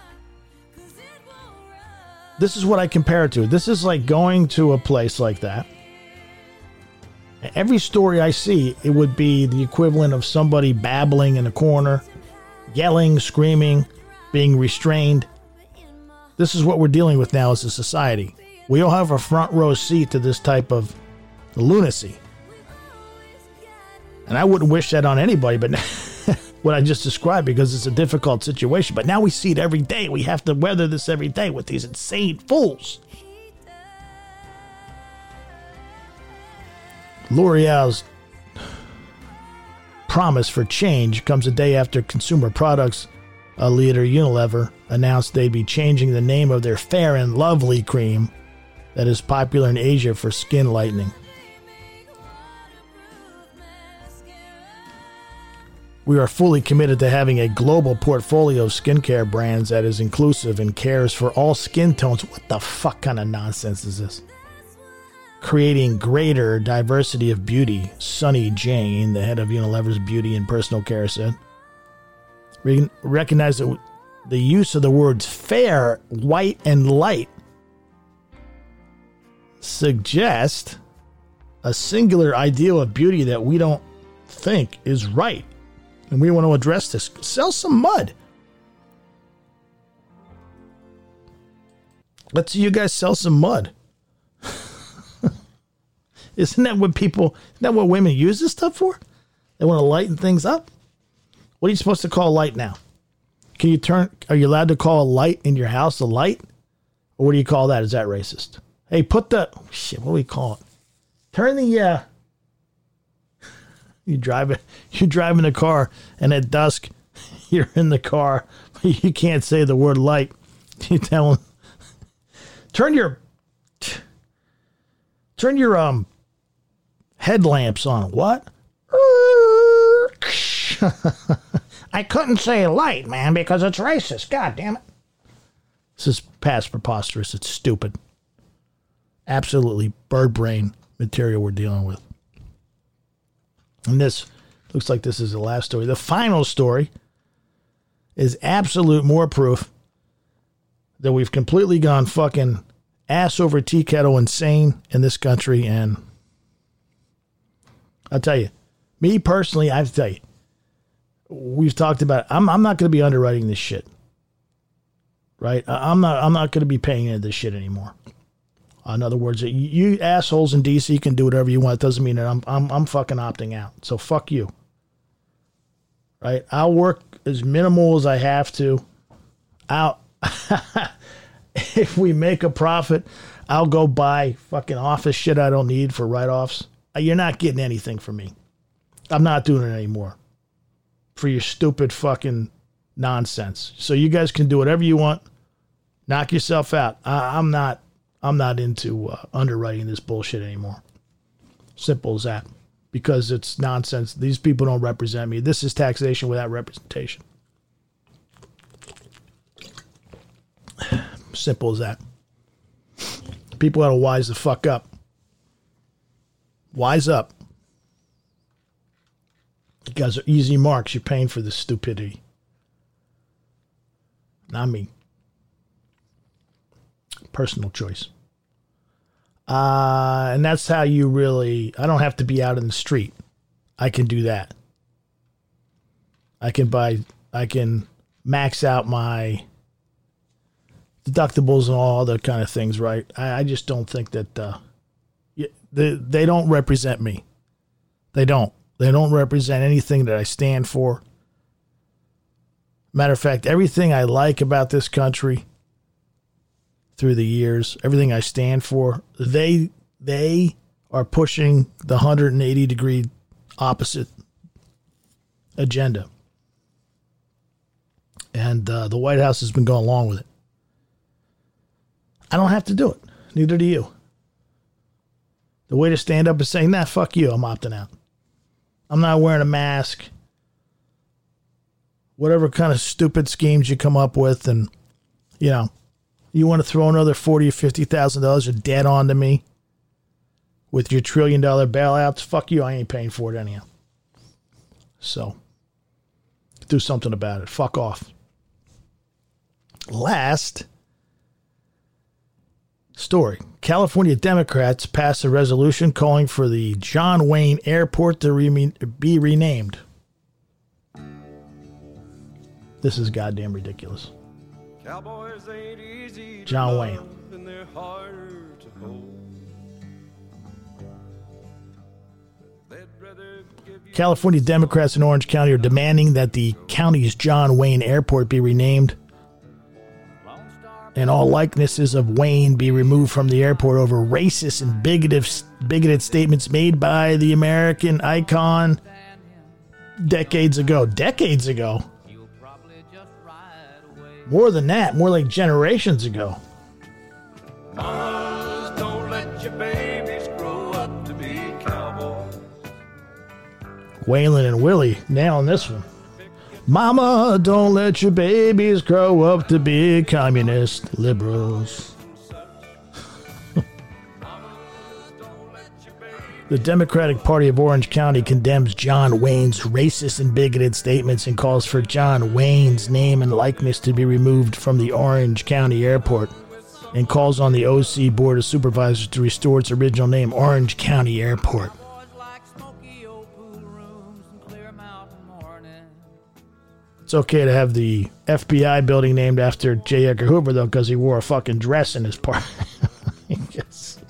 this is what I compare it to. This is like going to a place like that. Every story I see, it would be the equivalent of somebody babbling in a corner, yelling, screaming, being restrained. This is what we're dealing with now as a society. We all have a front row seat to this type of lunacy. And I wouldn't wish that on anybody, but what I just described, because it's a difficult situation. But now we see it every day. We have to weather this every day with these insane fools. L'Oreal's promise for change comes a day after consumer products uh, leader Unilever announced they'd be changing the name of their Fair and Lovely cream that is popular in Asia for skin lightening. We are fully committed to having a global portfolio of skincare brands that is inclusive and cares for all skin tones. What the fuck kind of nonsense is this? Creating greater diversity of beauty, Sunny Jane, the head of Unilever's beauty and personal care, said. Re- recognize that the use of the words fair, white, and light suggest a singular ideal of beauty that we don't think is right. And we want to address this. Sell some mud. Let's see you guys sell some mud. Isn't that what people, isn't that what women use this stuff for? They want to lighten things up? What are you supposed to call light now? Can you turn, are you allowed to call a light in your house a light? Or what do you call that? Is that racist? Hey, put the, shit, what do we call it? Turn the, uh, you drive it, you're driving a car and at dusk you're in the car. You can't say the word light. You tell them, turn your, turn your, um, headlamps on. What? I couldn't say light, man, because it's racist. God damn it. This is past preposterous. It's stupid. Absolutely bird brain material we're dealing with. And this looks like this is the last story. The final story is absolute more proof that we've completely gone fucking ass over tea kettle insane in this country. And I'll tell you, me personally, I have to tell you, we've talked about it. I'm I'm not going to be underwriting this shit. Right? I'm not I'm not going to be paying into this shit anymore. In other words, you, you assholes in D C can do whatever you want. It doesn't mean that I'm I'm I'm fucking opting out. So fuck you. Right? I'll work as minimal as I have to. I'll if we make a profit, I'll go buy fucking office shit I don't need for write-offs. You're not getting anything from me. I'm not doing it anymore for your stupid fucking nonsense. So you guys can do whatever you want. Knock yourself out. I, I'm not. I'm not into uh, underwriting this bullshit anymore. Simple as that. Because it's nonsense. These people don't represent me. This is taxation without representation. Simple as that. People gotta wise the fuck up. Wise up. You guys are easy marks. You're paying for this stupidity. Not me. Personal choice. Uh, and that's how you really, I don't have to be out in the street. I can do that. I can buy, I can max out my deductibles and all other kind of things, right? I, I just don't think that, uh, they, they don't represent me. They don't. They don't represent anything that I stand for. Matter of fact, everything I like about this country through the years, everything I stand for, they they are pushing the one hundred eighty degree opposite agenda. And uh, the White House has been going along with it. I don't have to do it. Neither do you. The way to stand up is saying, nah, fuck you, I'm opting out. I'm not wearing a mask. Whatever kind of stupid schemes you come up with, and, you know, you want to throw another forty or fifty thousand dollars of debt onto me with your trillion dollar bailouts, fuck you, I ain't paying for it anyhow. So, do something about it. Fuck off. Last story. California Democrats passed a resolution calling for the John Wayne Airport to re- be renamed. This is goddamn ridiculous. Cowboys ain't easy to John love, Wayne. And they're hard to hold. California Democrats in Orange County are demanding that the county's John Wayne Airport be renamed and all likenesses of Wayne be removed from the airport over racist and bigoted, bigoted statements made by the American icon decades ago. Decades ago? More than that, more like generations ago. Mamas, don't let your babies grow up to be cowboys. Waylon and Willie nailing this one. Mama, don't let your babies grow up to be communist liberals. The Democratic Party of Orange County condemns John Wayne's racist and bigoted statements and calls for John Wayne's name and likeness to be removed from the Orange County Airport and calls on the O C Board of Supervisors to restore its original name, Orange County Airport. It's okay to have the F B I building named after J. Edgar Hoover, though, because he wore a fucking dress in his part. Yes.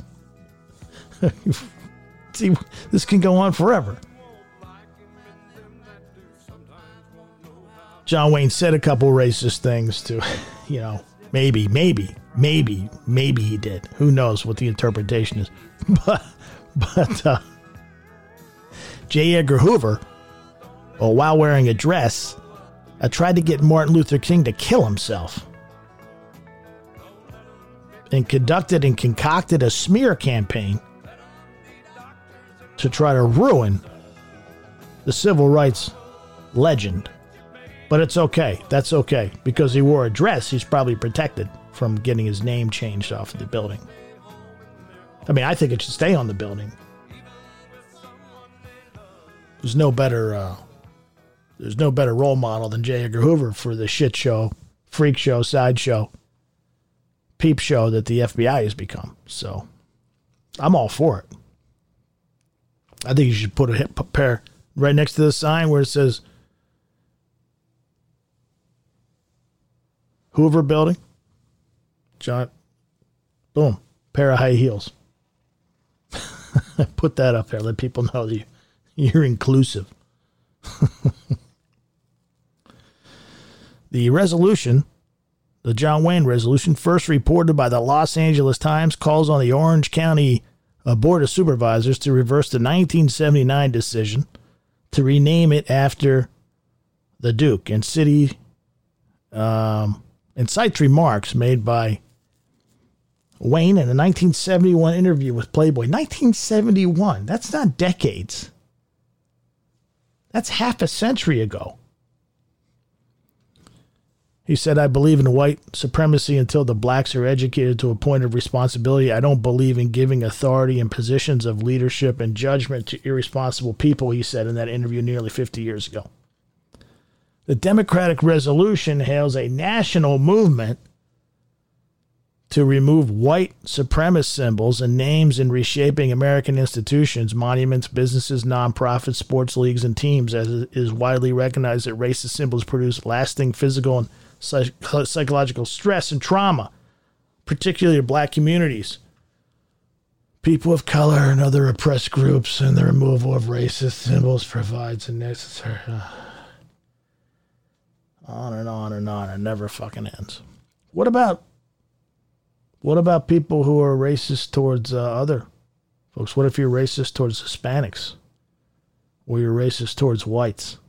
See, this can go on forever. John Wayne said a couple racist things to, you know, maybe, maybe, maybe, maybe he did. Who knows what the interpretation is. But, but uh, J. Edgar Hoover, well, while wearing a dress, I tried to get Martin Luther King to kill himself and conducted and concocted a smear campaign to try to ruin the civil rights legend. But it's okay. That's okay. Because he wore a dress, he's probably protected from getting his name changed off of the building. I mean, I think it should stay on the building. There's no better... Uh, There's no better role model than J. Edgar Hoover for the shit show, freak show, sideshow, peep show that the F B I has become. So, I'm all for it. I think you should put a hip pair right next to the sign where it says Hoover Building. John, boom, pair of high heels. Put that up there. Let people know that you're inclusive. The resolution, the John Wayne resolution, first reported by the Los Angeles Times, calls on the Orange County uh, Board of Supervisors to reverse the nineteen seventy-nine decision to rename it after the Duke, and city um, and cites remarks made by Wayne in a nineteen seventy-one interview with Playboy. nineteen seventy-one, that's not decades. That's half a century ago. He said, I believe in white supremacy until the blacks are educated to a point of responsibility. I don't believe in giving authority and positions of leadership and judgment to irresponsible people, he said in that interview nearly fifty years ago. The Democratic resolution hails a national movement to remove white supremacist symbols and names in reshaping American institutions, monuments, businesses, nonprofits, sports leagues, and teams, as it is widely recognized that racist symbols produce lasting physical and psych- psychological stress and trauma, particularly in black communities, people of color, and other oppressed groups, and the removal of racist symbols provides a necessary... Uh, on and on and on. It never fucking ends. What about... What about people who are racist towards uh, other folks? What if you're racist towards Hispanics? Or you're racist towards whites?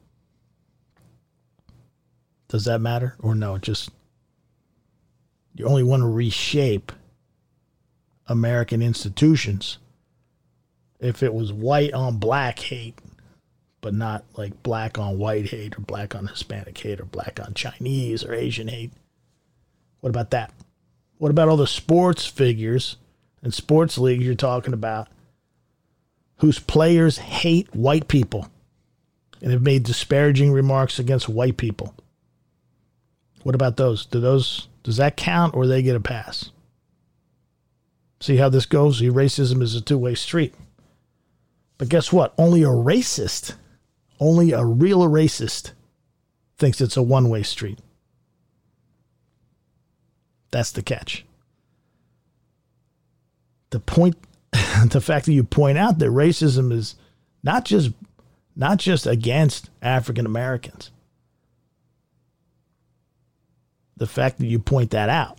Does that matter? Or no, just you only want to reshape American institutions if it was white on black hate, but not like black on white hate or black on Hispanic hate or black on Chinese or Asian hate. What about that? What about all the sports figures and sports leagues you're talking about whose players hate white people and have made disparaging remarks against white people? What about those? Do those does that count, or they get a pass? See how this goes? See, racism is a two-way street. But guess what? Only a racist, only a real racist thinks it's a one-way street. That's the catch. The point, the fact that you point out that racism is Not just, not just against African Americans. The fact that you point that out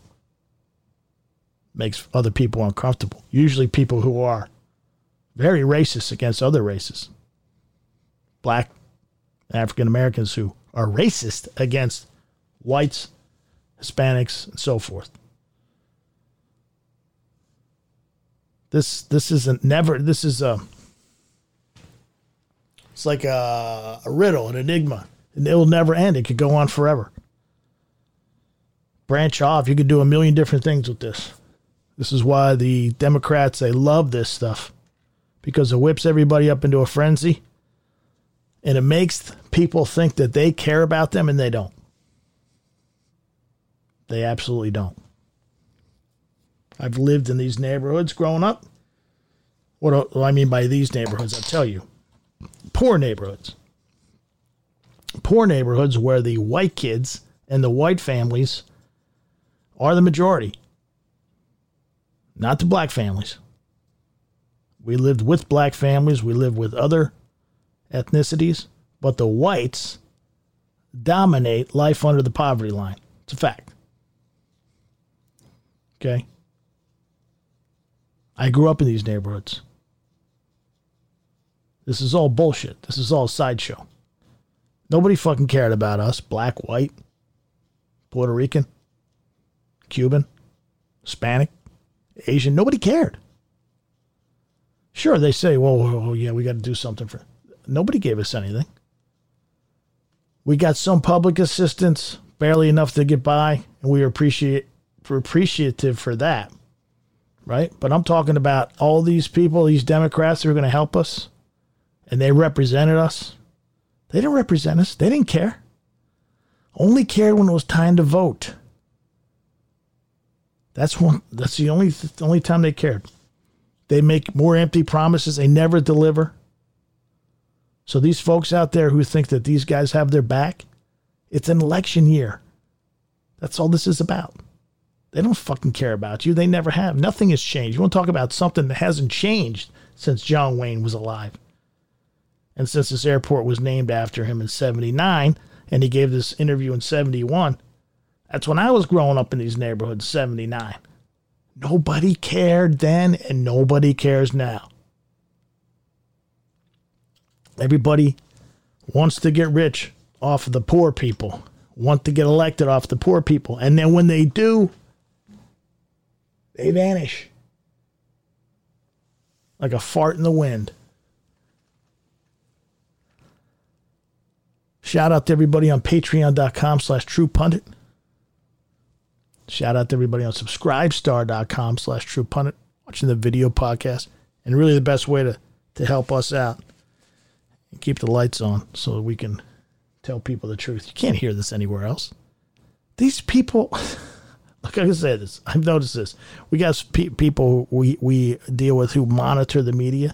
makes other people uncomfortable. Usually people who are very racist against other races. Black African Americans who are racist against whites, Hispanics, and so forth. This this isn't never this is a it's like a, a riddle, an enigma. And it will never end. It could go on forever. Branch off. You could do a million different things with this. This is why the Democrats, they love this stuff. Because it whips everybody up into a frenzy. And it makes people think that they care about them, and they don't. They absolutely don't. I've lived in these neighborhoods growing up. What do I mean by these neighborhoods? I'll tell you. Poor neighborhoods. Poor neighborhoods where the white kids and the white families are the majority. Not the black families. We lived with black families. We lived with other ethnicities. But the whites dominate life under the poverty line. It's a fact. Okay? I grew up in these neighborhoods. This is all bullshit. This is all a sideshow. Nobody fucking cared about us. Black, white, Puerto Rican, Cuban, Hispanic, Asian. Nobody cared. Sure, they say, well, oh, yeah, we got to do something for... Nobody gave us anything. We got some public assistance, barely enough to get by, and we were appreciate, we're appreciative for that, right? But I'm talking about all these people, these Democrats who are going to help us, and they represented us. They didn't represent us. They didn't care. Only cared when it was time to vote. That's one. That's the only the only time they cared. They make more empty promises. They never deliver. So these folks out there who think that these guys have their back, it's an election year. That's all this is about. They don't fucking care about you. They never have. Nothing has changed. You want to talk about something that hasn't changed since John Wayne was alive. And since this airport was named after him in seventy-nine, and he gave this interview in seventy-one, that's when I was growing up in these neighborhoods, seventy-nine. Nobody cared then, and nobody cares now. Everybody wants to get rich off of the poor people, want to get elected off the poor people. And then when they do, they vanish like a fart in the wind. Shout out to everybody on patreon.com slash true pundit. Shout out to everybody on subscribestar.com slash true pundit, watching the video podcast. And really the best way to, to help us out and keep the lights on so that we can tell people the truth. You can't hear this anywhere else. These people, look, I can say this. I've noticed this. We got pe- people we, we deal with who monitor the media.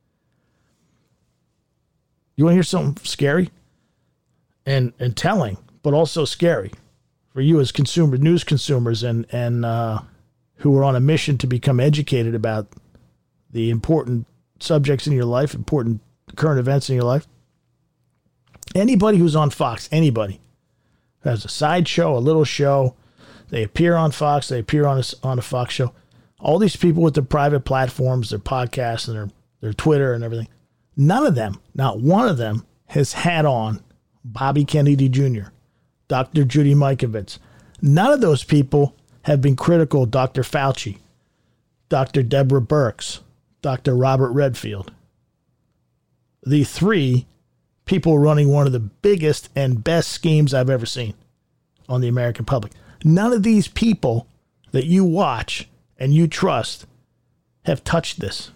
You want to hear something scary? And and telling, but also scary for you as consumer news consumers and and uh, who are on a mission to become educated about the important subjects in your life, important current events in your life. Anybody who's on Fox, anybody who has a side show, a little show, they appear on Fox, they appear on a, on a Fox show. All these people with their private platforms, their podcasts, and their their Twitter and everything. None of them, not one of them, has had on Bobby Kennedy Junior, Doctor Judy Mikovits. None of those people have been critical of Doctor Fauci, Doctor Deborah Birx, Doctor Robert Redfield. The three people running one of the biggest and best schemes I've ever seen on the American public. None of these people that you watch and you trust have touched this.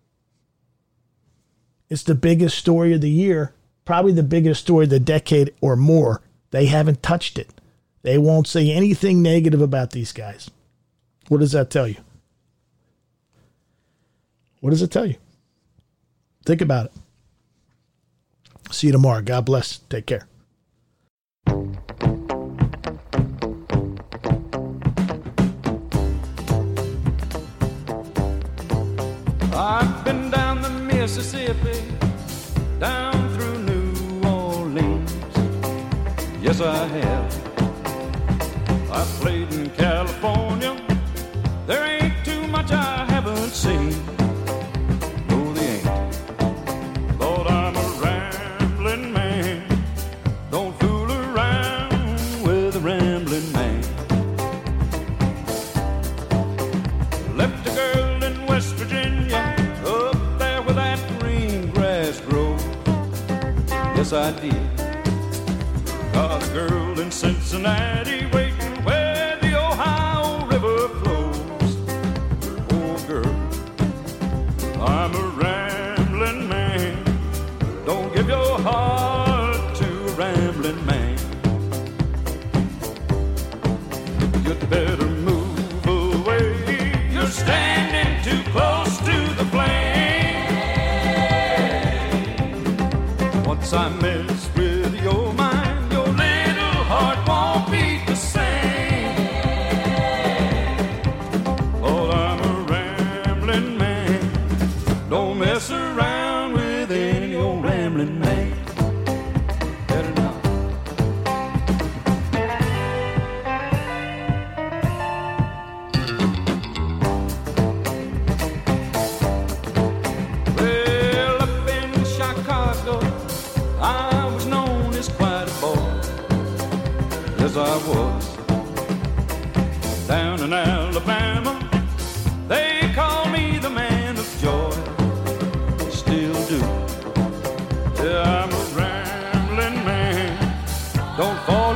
It's the biggest story of the year. Probably the biggest story of the decade or more. They haven't touched it. They won't say anything negative about these guys. What does that tell you? What does it tell you? Think about it. See you tomorrow. God bless. Take care. I've been down the Mississippi, down through New Orleans. Yes, I have. I played in California. There ain't too much I haven't seen. No, they ain't. Lord, I'm a rambling man. Don't fool around with a rambling man. Left a girl in West Virginia, up there where that green grass grows. Yes, I did. Got a girl in Cincinnati waiting where the Ohio River flows. Oh, girl, I'm a rambling man. Don't give your heart to a rambling man. You'd better move away. You're standing too close to the flame. Once I mess with your mind, your little heart won't beat the same. Lord, I'm a rambling man. Don't mess around with any old rambling man. Better not. Well, up in Chicago, I was known as quite a boy. Yes, I was. Down in Alabama, they call me the man of joy. Still do. Yeah, I'm a rambling man. Don't fall